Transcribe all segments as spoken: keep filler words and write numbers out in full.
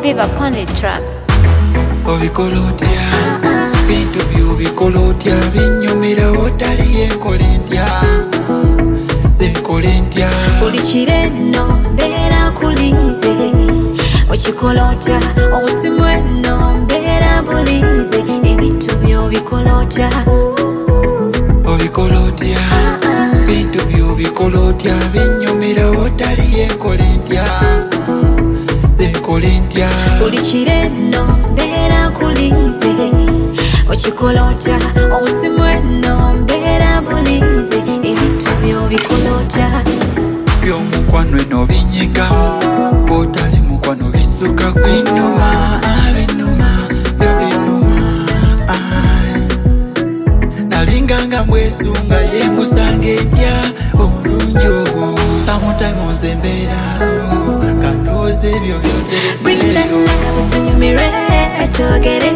Viva upon the track. Obikolotia, bintu by'obikolotia binyumira otali enkolentya, senkolentya. Buli kireno mbeera kulize, okikolotya obusimu eno mbeera bulize, ebintu by'obikolotya. Obikolotia, bintu by'obikolotya binyumira otali enkolentya, senkolentya. Buli kireno mbeera kulize, okikolotya obusimu eno mbeera bulize, ebintu by'obikolotya. By'omukwano eno binyigamu, bw'otali mukwano bisuka kwinuma, abinuma by'obinuma. Nalinganga mbwesunga yembusanga endya obulungi obwo, sometimes embeera kandooza ebyo byotereseeyo. Tunyumire twogere,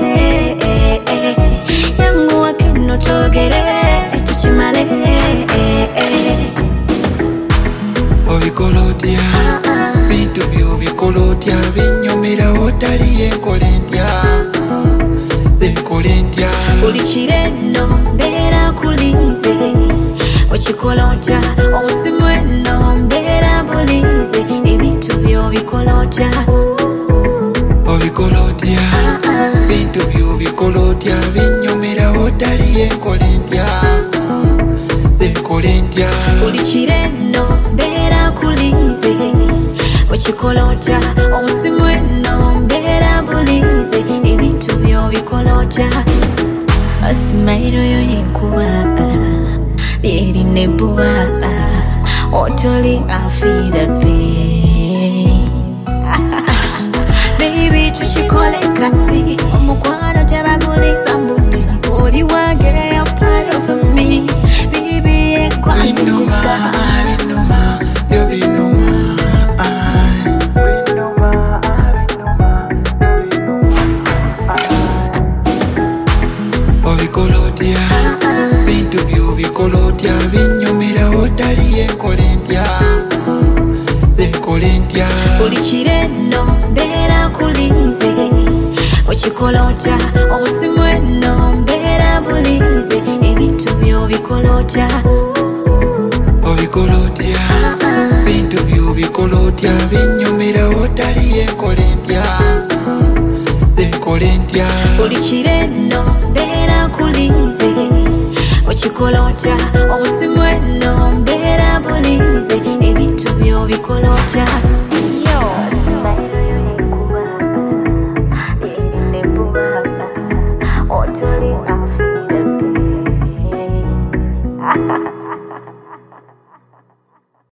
yanguwa keno twogere tukimale. Obikolotya, bintu by'obikolotya binyumira otali enkolentya, senkolentya. Buli kireno mbeera kulize, okikolotya obusimu eno mbeera bulize, ebintu by'obikolotya. Obikolotya, bintu by'obikolotya binyumira otali enkolentya, senkolentya. Buli kireno mbeera kulize, okikolotya obusimu eno mbeera bulize, ebintu by'obikolotya. Asimairo yo yenkuba lyerina ebbuba, otoli afiira pain. Baby tukikole kati, omukwano tebaguliza mbuti, oli wange a part of me. Baby ekwazi kisa binuma by'obinuma. Obikolotya, bintu by'obikolotya binyumira otali enkolentya, senkolentya. buli kireno mbeera kulize, okikolotya obusimu eno mbeera bulize, ebintu by'obikolotya. Obikolotya, bintu by'obikolotya binyumira otali enkolentya, senkolentya. Buli kireno mbeera kulize, okikolotya obusimu eno mbeera bulize, ebintu by'obikolotya.